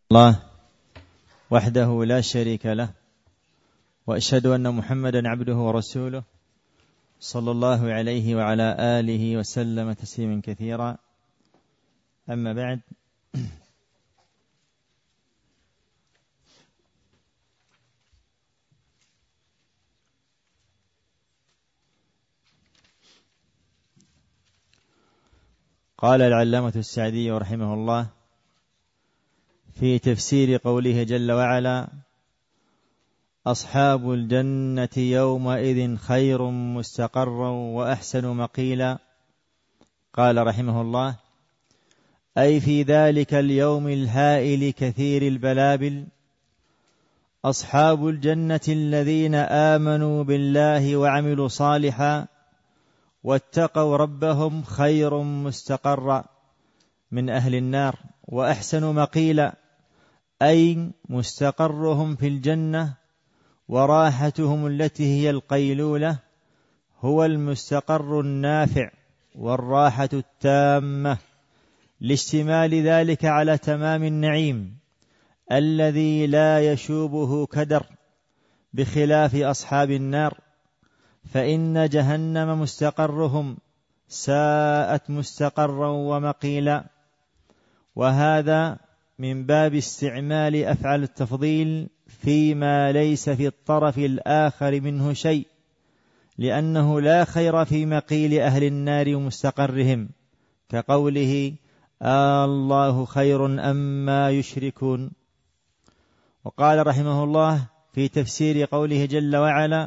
الله وحده لا شريك له، وأشهد أن محمدا عبده ورسوله صلى الله عليه وعلى آله وسلم تسليما كثيرا. أما بعد، قال العلامة السعدي رحمه الله في تفسير قوله جل وعلا: أصحاب الجنة يومئذ خير مستقرا وأحسن مقيلا. قال رحمه الله: أي في ذلك اليوم الهائل كثير البلابل، أصحاب الجنة الذين آمنوا بالله وعملوا صالحا واتقوا ربهم خير مستقرا من أهل النار وأحسن مقيلا، أي مستقرهم في الجنة وراحتهم التي هي القيلولة هو المستقر النافع والراحة التامة، لاشتمال ذلك على تمام النعيم الذي لا يشوبه كدر، بخلاف أصحاب النار فإن جهنم مستقرهم ساءت مستقرا ومقيلا. وهذا من باب استعمال أفعال التفضيل فيما ليس في الطرف الآخر منه شيء، لأنه لا خير في مقيل أهل النار ومستقرهم، كقوله: الله خير أما يشركون. وقال رحمه الله في تفسير قوله جل وعلا: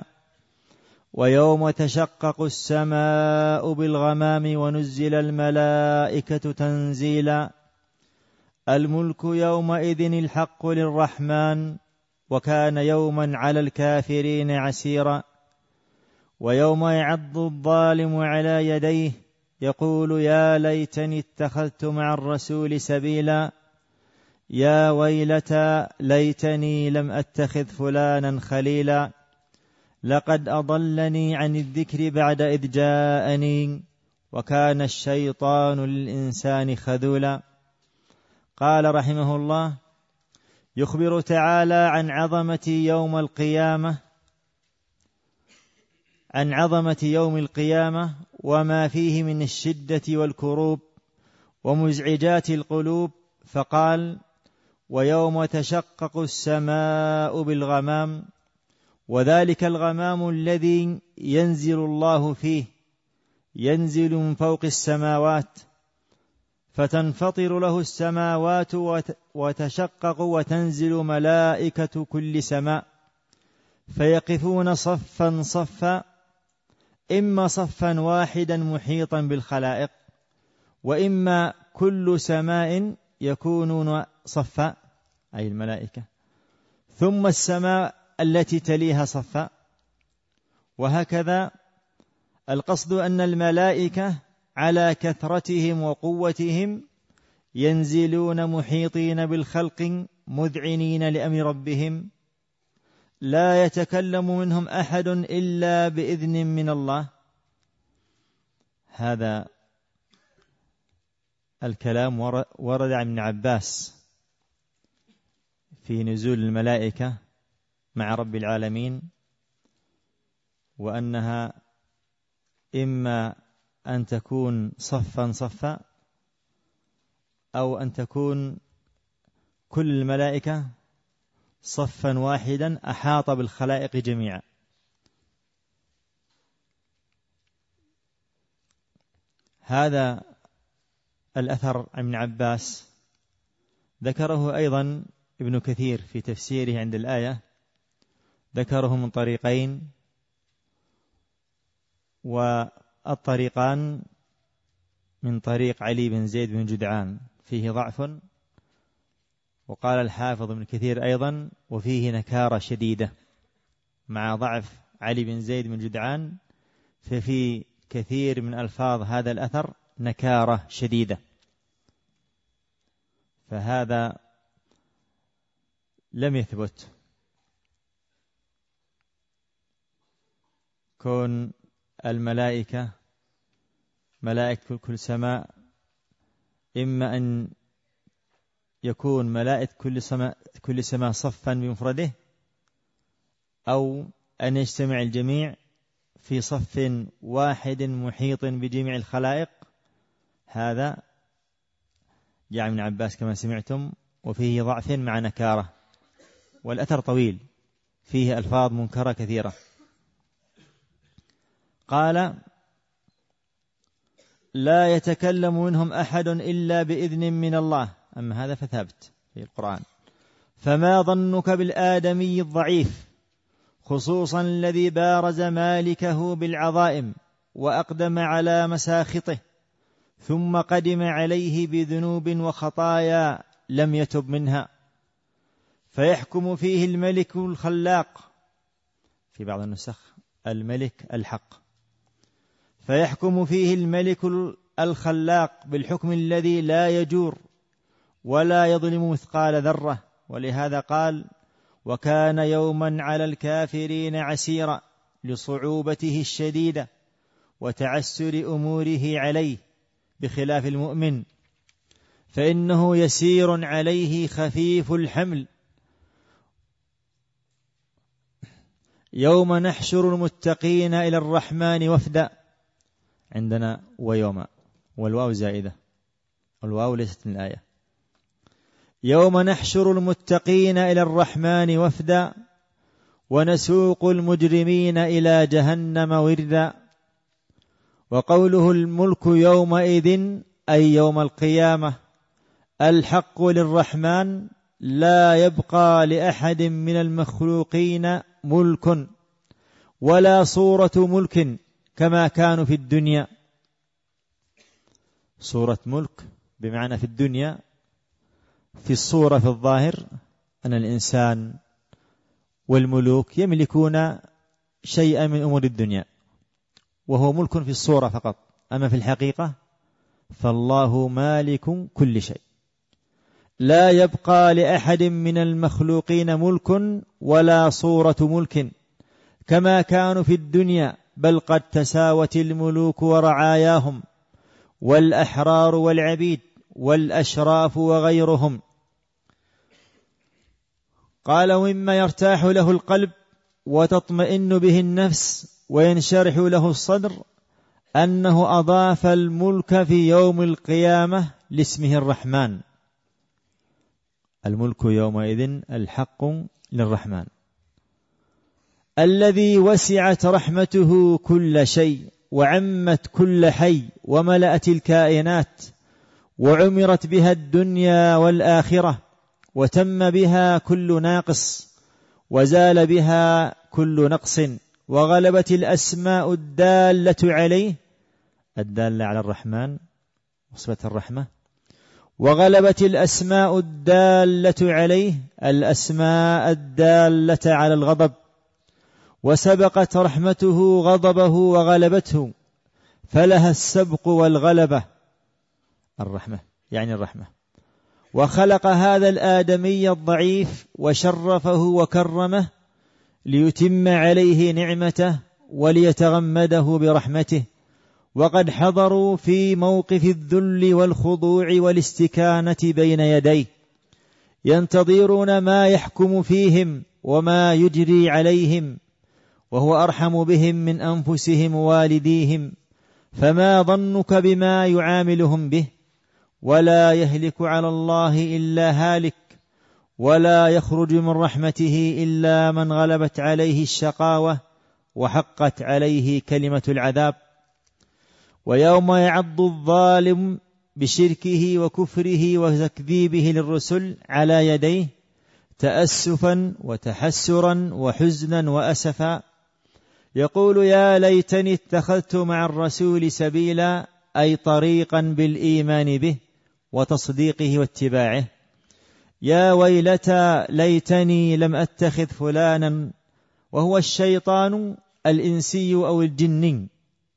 ويوم تشقق السماء بالغمام ونزل الملائكة تنزيلا، الملك يومئذ الحق للرحمن وكان يوما على الكافرين عسيرا. ويوم يعض الظالم على يديه يقول: يا ليتني اتخذت مع الرسول سبيلا، يا ويلتى ليتني لم أتخذ فلانا خليلا، لقد أضلني عن الذكر بعد إذ جاءني وكان الشيطان للإنسان خذولا. قال رحمه الله: يخبر تعالى عن عظمة يوم القيامة وما فيه من الشدة والكروب ومزعجات القلوب، فقال: ويوم تشقق السماء بالغمام، وذلك الغمام الذي ينزل الله فيه، ينزل من فوق السماوات فتنفطر له السماوات وتشقق وتنزل ملائكة كل سماء فيقفون صفا صفا، إما صفا واحدا محيطا بالخلائق، وإما كل سماء يكونون صفا أي الملائكة، ثم السماء التي تليها صفا، وهكذا. القصد أن الملائكة على كثرتهم وقوتهم ينزلون محيطين بالخلق مذعنين لأمر ربهم، لا يتكلم منهم أحد إلا بإذن من الله. هذا الكلام ورد عن ابن عباس في نزول الملائكة مع رب العالمين، وأنها إما أن تكون صفا صفا، أو أن تكون كل الملائكة صفا واحدا أحاط بالخلائق جميعا. هذا الأثر عن ابن عباس ذكره أيضا ابن كثير في تفسيره عند الآية، ذكره من طريقين، والطريقان من طريق علي بن زيد بن جدعان فيه ضعف، وقال الحافظ ابن كثير أيضا وفيه نكارة شديدة. مع ضعف علي بن زيد بن جدعان ففي كثير من ألفاظ هذا الأثر نكارة شديدة، فهذا لم يثبت. كون الملائكة ملائكة كل سماء إما أن يكون ملائكة كل سماء صفا بمفرده، أو أن يجتمع الجميع في صف واحد محيط بجميع الخلائق. هذا جاء من عباس كما سمعتم، وفيه ضعف مع نكارة، والأثر طويل فيه ألفاظ منكرة كثيرة. قال: لا يتكلم منهم أحد إلا بإذن من الله. أما هذا فثابت في القرآن. فما ظنك بالآدمي الضعيف، خصوصا الذي بارز مالكه بالعظائم وأقدم على مساخطه، ثم قدم عليه بذنوب وخطايا لم يتب منها، فيحكم فيه الملك الخلاق، في بعض النسخ الملك الحق، فيحكم فيه الملك الخلاق بالحكم الذي لا يجور ولا يظلم مثقال ذرة. ولهذا قال: وكان يوما على الكافرين عسيرا، لصعوبته الشديدة وتعسر أموره عليه، بخلاف المؤمن فإنه يسير عليه خفيف الحمل. يوم نحشر المتقين إلى الرحمن وفدا، عندنا ويوم، والواو زائدة، الواو ليست من الآية. يوم نحشر المتقين إلى الرحمن وفدا، ونسوق المجرمين إلى جهنم وردا. وقوله الملك يومئذ أي يوم القيامة الحق للرحمن، لا يبقى لأحد من المخلوقين ملك ولا صورة ملك كما كانوا في الدنيا. صورة ملك بمعنى في الدنيا، في الصورة في الظاهر أن الإنسان والملوك يملكون شيئا من أمور الدنيا، وهو ملك في الصورة فقط. أما في الحقيقة فالله مالك كل شيء. لا يبقى لأحد من المخلوقين ملك ولا صورة ملك كما كانوا في الدنيا، بل قد تساوت الملوك ورعاياهم والأحرار والعبيد والأشراف وغيرهم. قال: ومما يرتاح له القلب وتطمئن به النفس وينشرح له الصدر أنه أضاف الملك في يوم القيامة لاسمه الرحمن. الملك يومئذ الحق للرحمن الذي وسعت رحمته كل شيء وعمت كل حي وملأت الكائنات، وعمرت بها الدنيا والآخرة، وتم بها كل ناقص وزال بها كل نقص، وغلبت الأسماء الدالة عليه، الدالة على الرحمن وصفة الرحمة، وغلبت الأسماء الدالة عليه الأسماء الدالة على الغضب، وسبقت رحمته غضبه وغلبته، فلها السبق والغلبة. الرحمة يعني الرحمة. وخلق هذا الآدمي الضعيف وشرفه وكرمه ليتم عليه نعمته وليتغمده برحمته. وقد حضروا في موقف الذل والخضوع والاستكانة بين يديه، ينتظرون ما يحكم فيهم وما يجري عليهم، وهو أرحم بهم من أنفسهم ووالديهم. فما ظنك بما يعاملهم به؟ ولا يهلك على الله إلا هالك، ولا يخرج من رحمته إلا من غلبت عليه الشقاوة وحقت عليه كلمة العذاب. ويوم يعض الظالم بشركه وكفره وتكذيبه للرسل على يديه تأسفا وتحسرا وحزنا وأسفا، يقول: يا ليتني اتخذت مع الرسول سبيلا، أي طريقا بالإيمان به وتصديقه واتباعه. يا ويلتى ليتني لم أتخذ فلانا، وهو الشيطان الإنسي أو الجني،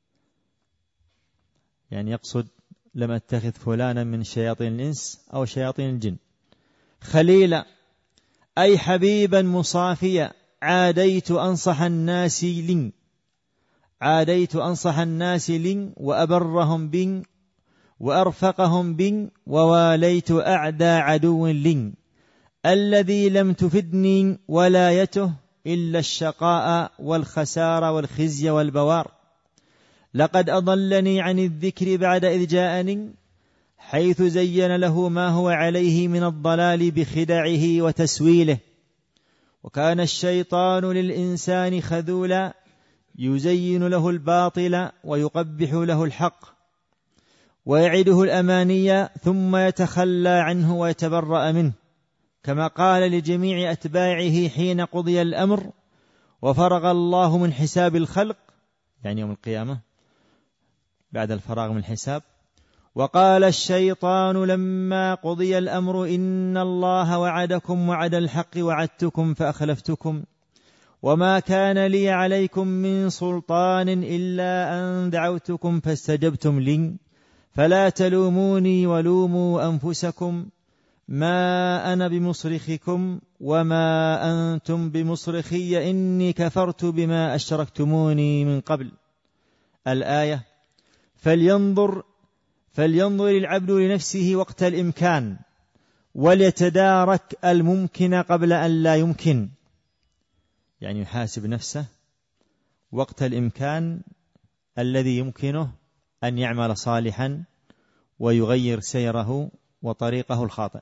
يعني يقصد لم أتخذ فلانا من شياطين الإنس أو شياطين الجن، خليلا أي حبيبا مصافيا، عاديت أنصح الناس لي وأبرهم بي وأرفقهم بي وواليت أعدى عدو لي الذي لم تفدني ولايته إلا الشقاء والخسار والخزي والبوار. لقد أضلني عن الذكر بعد إذ جاءني حيث زين له ما هو عليه من الضلال بخدعه وتسويله. وكان الشيطان للإنسان خذولا يزين له الباطل ويقبح له الحق ويعده الأماني ثم يتخلى عنه ويتبرأ منه، كما قال لجميع أتباعه حين قضي الأمر وفرغ الله من حساب الخلق، يعني يوم القيامة بعد الفراغ من الحساب. وقال الشيطان لما قضي الأمر إن الله وعدكم وعد الحق وعدتكم فأخلفتكم وما كان لي عليكم من سلطان إلا أن دعوتكم فاستجبتم لي فلا تلوموني ولوموا أنفسكم ما أنا بمصرخكم وما أنتم بمصرخي إني كفرت بما أشركتموني من قبل. الآية: فلينظر العبد لنفسه وقت الإمكان وليتدارك الممكن قبل أن لا يمكن، يعني يحاسب نفسه وقت الإمكان الذي يمكنه أن يعمل صالحا ويغير سيره وطريقه الخاطئ،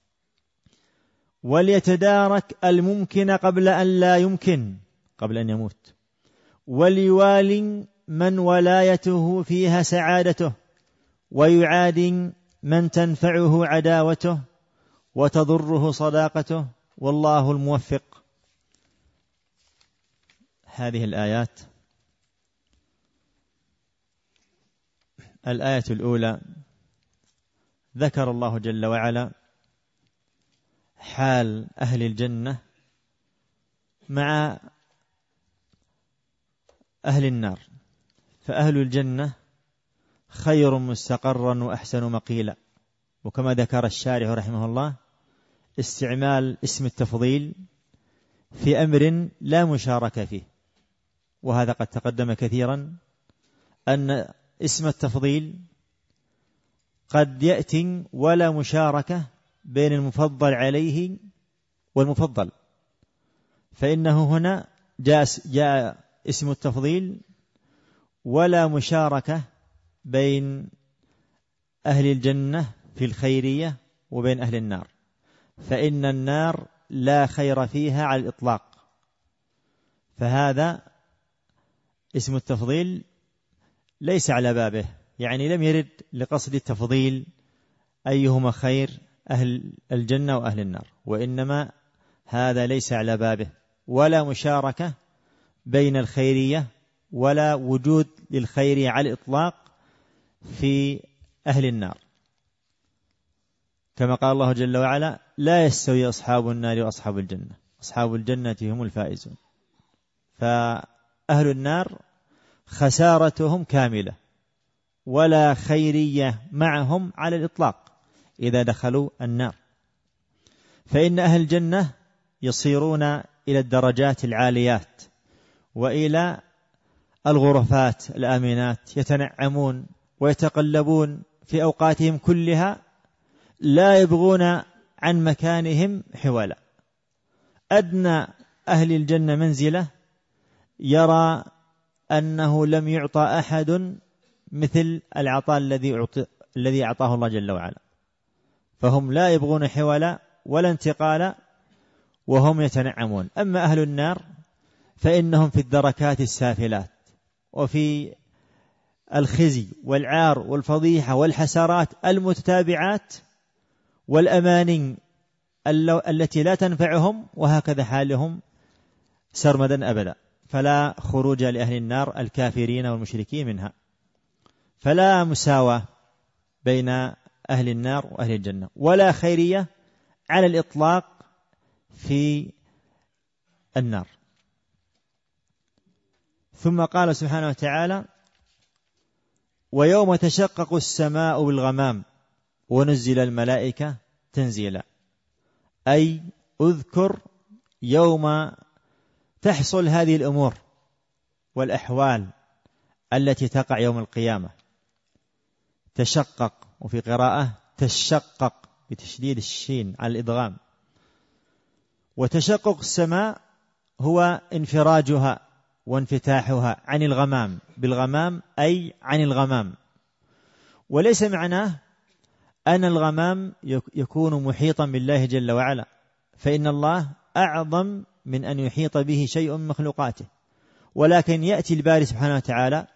وليتدارك الممكن قبل أن لا يمكن، قبل أن يموت، وليوالي من ولايته فيها سعادته ويعادي من تنفعه عداوته وتضره صداقته، والله الموفق. هذه الآيات: الآية الأولى ذكر الله جل وعلا حال أهل الجنة مع أهل النار، فأهل الجنة خير مستقرا وأحسن مقيلا. وكما ذكر الشارح رحمه الله استعمال اسم التفضيل في أمر لا مشاركة فيه، وهذا قد تقدم كثيرا أن اسم التفضيل قد يأتي ولا مشاركة بين المفضل عليه والمفضل، فإنه هنا جاء اسم التفضيل ولا مشاركة بين أهل الجنة في الخيرية وبين أهل النار، فإن النار لا خير فيها على الإطلاق، فهذا اسم التفضيل ليس على بابه، يعني لم يرد لقصد التفضيل أيهما خير أهل الجنة وأهل النار، وإنما هذا ليس على بابه، ولا مشاركة بين الخيرية ولا وجود للخيرية على الإطلاق في أهل النار، كما قال الله جل وعلا: لا يستوي أصحاب النار وأصحاب الجنة، أصحاب الجنة هم الفائزون. فأهل النار خسارتهم كاملة ولا خيرية معهم على الإطلاق إذا دخلوا النار، فإن أهل الجنة يصيرون إلى الدرجات العاليات وإلى الغرفات الآمنات، يتنعمون ويتقلبون في أوقاتهم كلها لا يبغون عن مكانهم حولا. أدنى أهل الجنة منزلة يرى أنه لم يعطى أحد مثل العطاء الذي أعطاه الله جل وعلا، فهم لا يبغون حولا ولا انتقالا وهم يتنعمون. أما أهل النار فإنهم في الدركات السافلات وفي الخزي والعار والفضيحة والحسرات المتتابعات والأماني التي لا تنفعهم، وهكذا حالهم سرمدا أبدا، فلا خروج لأهل النار الكافرين والمشركين منها، فلا مساواة بين أهل النار وأهل الجنة، ولا خيرية على الإطلاق في النار. ثم قال سبحانه وتعالى: ويوم تشقق السماء بالغمام ونزل الملائكة تنزيلا، أي أذكر يوم تحصل هذه الأمور والأحوال التي تقع يوم القيامة. تشقق وفي قراءة تشقق بتشديد الشين على الإدغام. وتشقق السماء هو انفراجها وانفتاحها عن الغمام، بالغمام أي عن الغمام، وليس معناه أن الغمام يكون محيطا بالله جل وعلا، فإن الله أعظم من أن يحيط به شيء من مخلوقاته، ولكن يأتي الباري سبحانه وتعالى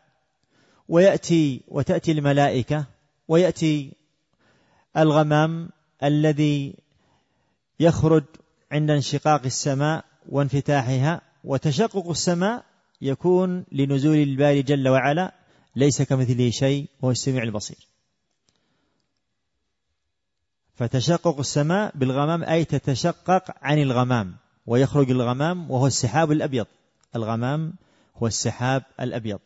وتأتي الملائكة ويأتي الغمام الذي يخرج عند انشقاق السماء وانفتاحها. وتشقق السماء يكون لنزول الباري جل وعلا، ليس كمثله شيء وهو السميع البصير. فتشقق السماء بالغمام أي تتشقق عن الغمام، ويخرج الغمام وهو السحاب الأبيض. الغمام هو السحاب الأبيض.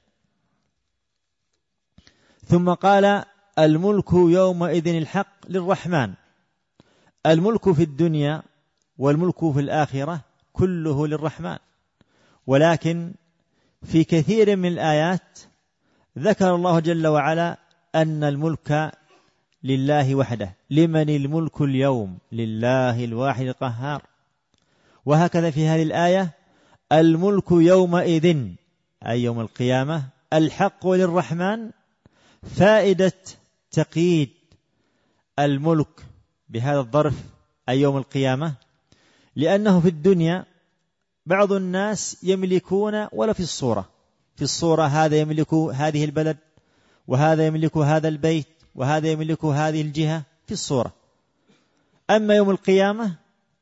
ثم قال الملك يومئذ الحق للرحمن. الملك في الدنيا والملك في الآخرة كله للرحمن، ولكن في كثير من الآيات ذكر الله جل وعلا أن الملك لله وحده. لمن الملك اليوم؟ لله الواحد القهار. وهكذا في هذه الآية الملك يومئذ أي يوم القيامة الحق للرحمن، فائدة تقييد الملك بهذا الظرف أي يوم القيامة، لأنه في الدنيا بعض الناس يملكون ولا في الصورة هذا يملك هذه البلد، وهذا يملك هذا البيت، وهذا يملك هذه الجهة في الصورة. أما يوم القيامة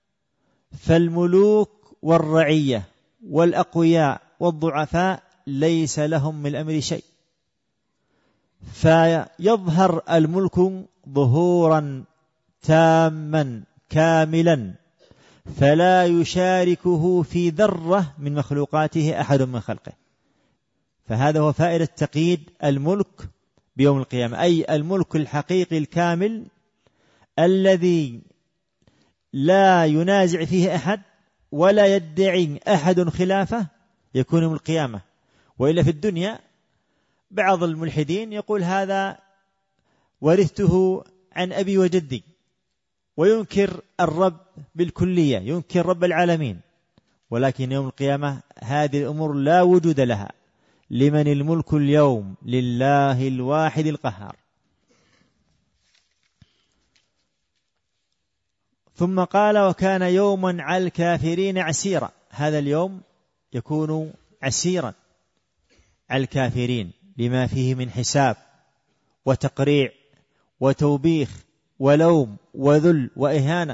فالملوك والرعية والأقوياء والضعفاء ليس لهم من الأمر شيء، فيظهر الملك ظهورا تاما كاملا، فلا يشاركه في ذرة من مخلوقاته أحد من خلقه. فهذا هو فائدة تقييد الملك بيوم القيامة، أي الملك الحقيقي الكامل الذي لا ينازع فيه أحد ولا يدعي أحد خلافه يكون يوم القيامة. وإلا في الدنيا بعض الملحدين يقول هذا ورثته عن أبي وجدي، وينكر الرب بالكلية، ينكر رب العالمين. ولكن يوم القيامة هذه الأمور لا وجود لها. لمن الملك اليوم؟ لله الواحد القهار. ثم قال وكان يوما على الكافرين عسيرا. هذا اليوم يكون عسيرا على الكافرين لما فيه من حساب وتقريع وتوبيخ ولوم وذل وإهانة،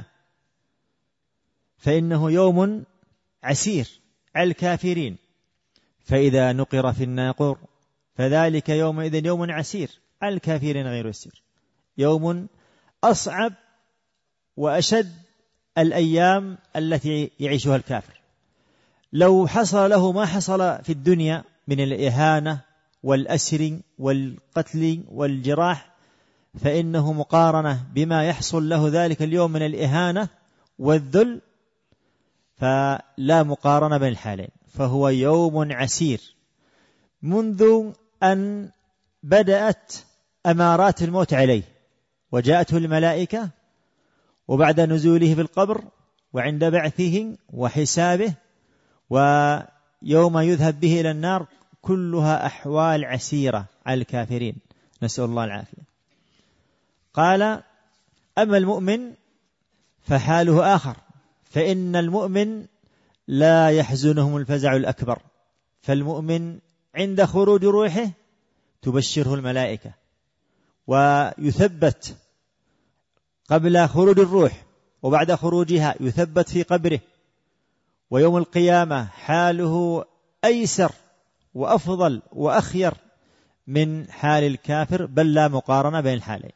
فإنه يوم عسير على الكافرين. فإذا نقر في الناقور فذلك يومئذ يوم عسير على الكافرين غير يسير. يوم أصعب وأشد الأيام التي يعيشها الكافر. لو حصل له ما حصل في الدنيا من الإهانة والأسر والقتل والجراح، فإنه مقارنة بما يحصل له ذلك اليوم من الإهانة والذل فلا مقارنة بين الحالين. فهو يوم عسير منذ أن بدأت أمارات الموت عليه وجاءته الملائكة، وبعد نزوله في القبر، وعند بعثه وحسابه، ويوم يذهب به إلى النار، كلها أحوال عسيرة على الكافرين، نسأل الله العافية. قال أما المؤمن فحاله آخر، فإن المؤمن لا يحزنهم الفزع الأكبر. فالمؤمن عند خروج روحه تبشره الملائكة ويثبت قبل خروج الروح، وبعد خروجها يثبت في قبره، ويوم القيامة حاله أيسر وأفضل وأخير من حال الكافر، بل لا مقارنة بين الحالين.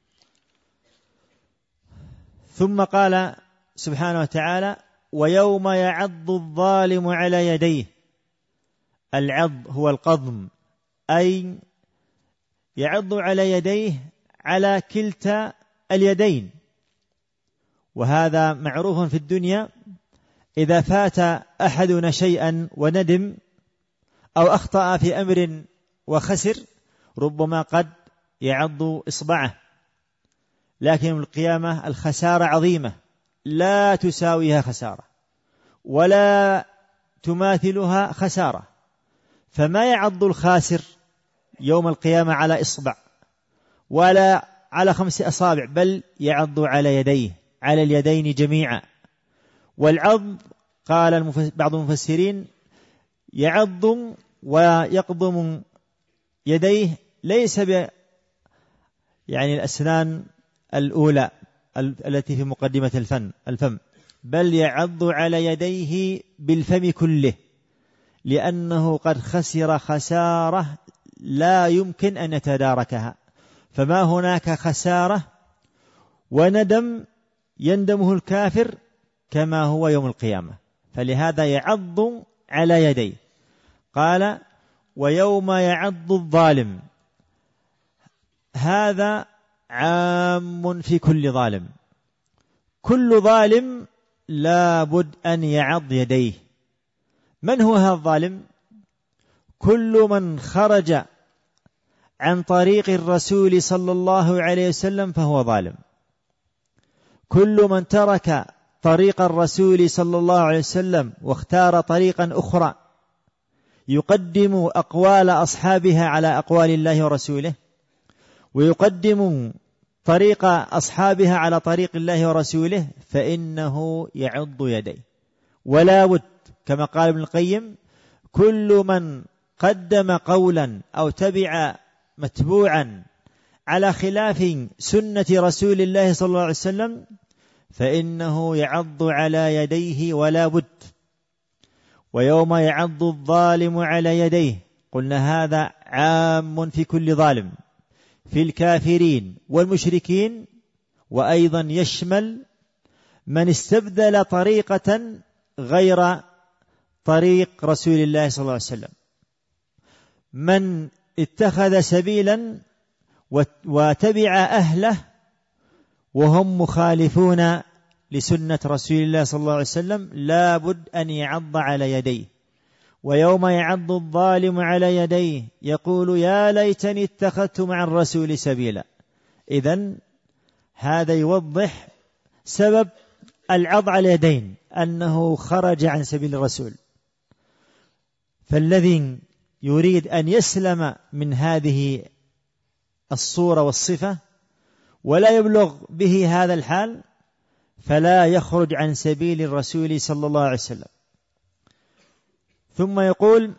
ثم قال سبحانه وتعالى ويوم يعض الظالم على يديه. العض هو القضم، أي يعض على يديه على كلتا اليدين. وهذا معروف في الدنيا، إذا فات أحدنا شيئا وندم أو أخطأ في أمر وخسر ربما قد يعض إصبعه لكن يوم القيامة الخسارة عظيمة لا تساويها خسارة ولا تماثلها خسارة. فما يعض الخاسر يوم القيامة على إصبع ولا على 5 أصابع، بل يعض على يديه، على اليدين جميعا. والعض قال بعض المفسرين يعض ويقضم يديه ليس يعني الأسنان الأولى التي في مقدمة الفم، بل يعض على يديه بالفم كله، لأنه قد خسر خسارة لا يمكن أن يتداركها. فما هناك خسارة وندم يندمه الكافر كما هو يوم القيامة، فلهذا يعض على يديه. قال ويوم يعض الظالم، هذا عام في كل ظالم، كل ظالم لا بد أن يعض يديه. من هو هذا الظالم؟ كل من خرج عن طريق الرسول صلى الله عليه وسلم فهو ظالم. كل من ترك طريق الرسول صلى الله عليه وسلم واختار طريقا أخرى يقدم أقوال أصحابها على أقوال الله ورسوله، ويقدم طريق أصحابها على طريق الله ورسوله، فإنه يعض يديه. ولا بد كما قال ابن القيم كل من قدم قولا أو تبع متبوعا على خلاف سنة رسول الله صلى الله عليه وسلم فإنه يعض على يديه ولا بد. ويوم يعض الظالم على يديه، قلنا هذا عام في كل ظالم، في الكافرين والمشركين، وأيضا يشمل من استبدل طريقة غير طريق رسول الله صلى الله عليه وسلم، من اتخذ سبيلا وتبع أهله وهم مخالفون لسنة رسول الله صلى الله عليه وسلم لا بد أن يعض على يديه. ويوم يعض الظالم على يديه يقول يا ليتني اتخذت مع الرسول سبيلا. إذن هذا يوضح سبب العض على اليدين، أنه خرج عن سبيل الرسول. فالذي يريد أن يسلم من هذه الصورة والصفة ولا يبلغ به هذا الحال فلا يخرج عن سبيل الرسول صلى الله عليه وسلم. ثم يقول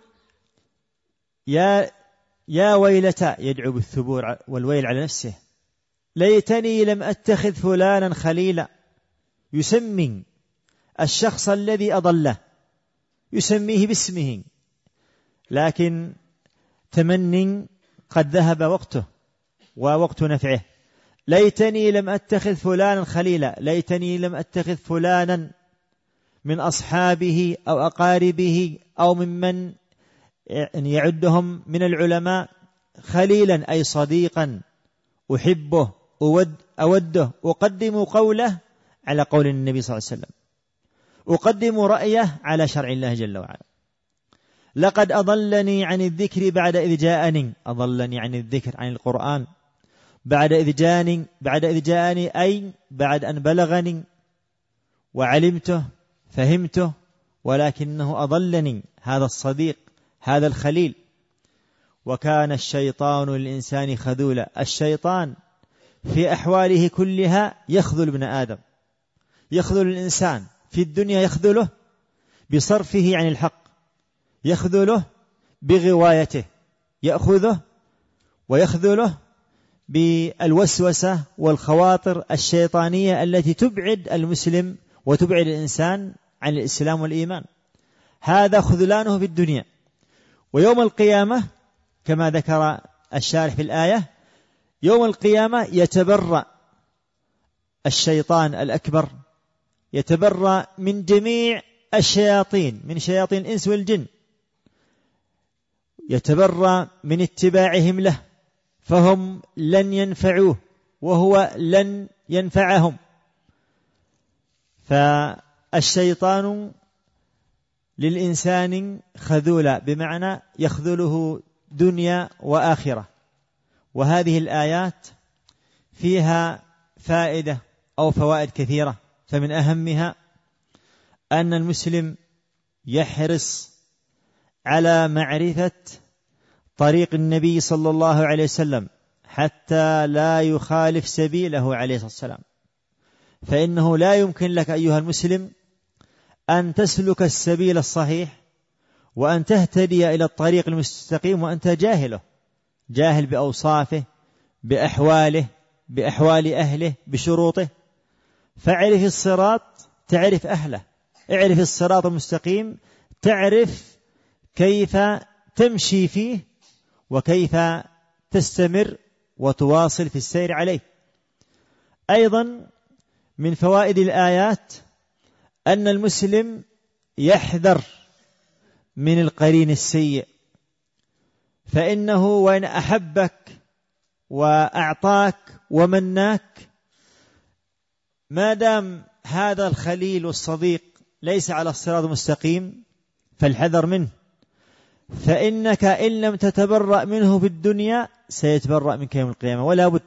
يا ويلتى، يدعو بالثبور والويل على نفسه، ليتني لم أتخذ فلانا خليلا، يسمي الشخص الذي أضله، يسميه باسمه، لكن تمني قد ذهب وقته ووقت نفعه. ليتني لم أتخذ فلانا خليلا، ليتني لم أتخذ فلانا من أصحابه أو أقاربه أو ممن يعدهم من العلماء خليلا، أي صديقا أحبه أوده، أقدم قوله على قول النبي صلى الله عليه وسلم، أقدم رأيه على شرع الله جل وعلا. لقد أضلني عن الذكر بعد إذ جاءني، أضلني عن الذكر عن القرآن بعد إذ جاءني أي بعد أن بلغني وعلمته فهمته، ولكنه أضلني هذا الصديق هذا الخليل. وكان الشيطان للإنسان خذولا، الشيطان في أحواله كلها يخذل ابن آدم، يخذل الإنسان في الدنيا، يخذله بصرفه عن الحق، يخذله بغوايته، يأخذه ويخذله بالوسوسة والخواطر الشيطانية التي تبعد المسلم وتبعد الإنسان عن الإسلام والإيمان. هذا خذلانه في الدنيا. ويوم القيامة كما ذكر الشارح في الآية، يوم القيامة يتبرأ الشيطان الأكبر، يتبرأ من جميع الشياطين، من شياطين الإنس والجن، يتبرأ من اتباعهم له، فهم لن ينفعوه وهو لن ينفعهم. فالشيطان للإنسان خذولا، بمعنى يخذله دنيا وآخرة. وهذه الآيات فيها فائدة أو فوائد كثيرة، فمن أهمها أن المسلم يحرص على معرفة طريق النبي صلى الله عليه وسلم حتى لا يخالف سبيله عليه الصلاة والسلام، فإنه لا يمكن لك أيها المسلم أن تسلك السبيل الصحيح وأن تهتدي إلى الطريق المستقيم وأنت جاهل بأوصافه، بأحواله، بأحوال أهله، بشروطه. فاعرف الصراط تعرف أهله، اعرف الصراط المستقيم تعرف كيف تمشي فيه وكيف تستمر وتواصل في السير عليه. أيضا من فوائد الآيات أن المسلم يحذر من القرين السيء، فإنه وإن أحبك وأعطاك ومناك، ما دام هذا الخليل والصديق ليس على الصراط المستقيم فالحذر منه، فإنك إن لم تتبرأ منه في الدنيا سيتبرأ منك يوم القيامة ولا بد.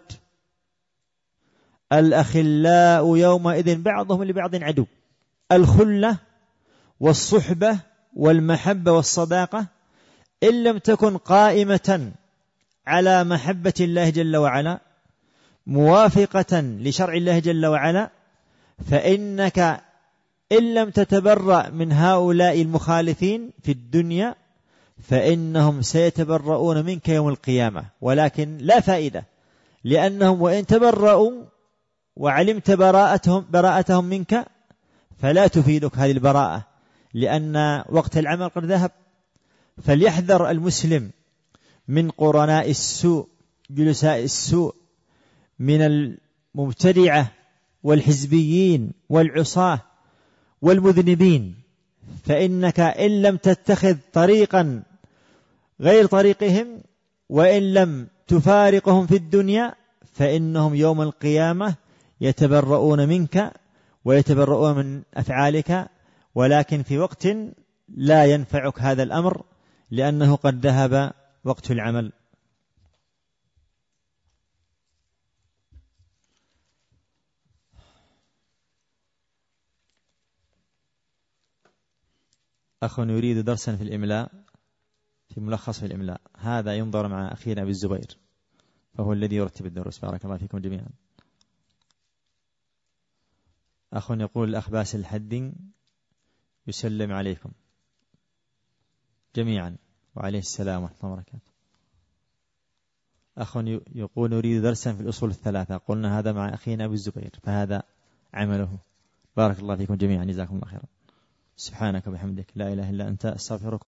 الأخلاء يومئذ بعضهم لبعض عدو. الخلة والصحبة والمحبة والصداقة إن لم تكن قائمة على محبة الله جل وعلا موافقة لشرع الله جل وعلا، فإنك إن لم تتبرأ من هؤلاء المخالفين في الدنيا فإنهم سيتبرؤون منك يوم القيامة، ولكن لا فائدة، لأنهم وإن تبرؤوا وعلمت براءتهم منك فلا تفيدك هذه البراءة، لأن وقت العمل قد ذهب. فليحذر المسلم من قرناء السوء، جلساء السوء، من المبتدعة والحزبيين والعصاة والمذنبين، فإنك إن لم تتخذ طريقا غير طريقهم وإن لم تفارقهم في الدنيا فإنهم يوم القيامة يتبرؤون منك ويتبرؤون من أفعالك، ولكن في وقت لا ينفعك هذا الأمر لأنه قد ذهب وقت العمل. أخ يريد درسا في الإملاء، في ملخص في الإملاء، هذا ينظر مع أخينا أبي الزبير فهو الذي يرتب الدروس. بارك الله فيكم جميعا. أخ يقول الأخ باسل الحدين يسلم عليكم جميعا وعليه السلام ورحمة الله وبركاته. أخ يقول نريد درسا في الأصول الثلاثة، قلنا هذا مع أخينا أبي الزبير فهذا عمله. بارك الله فيكم جميعا، جزاكم الله خيرا. سبحانك وبحمدك لا إله إلا أنت، أستغفرك.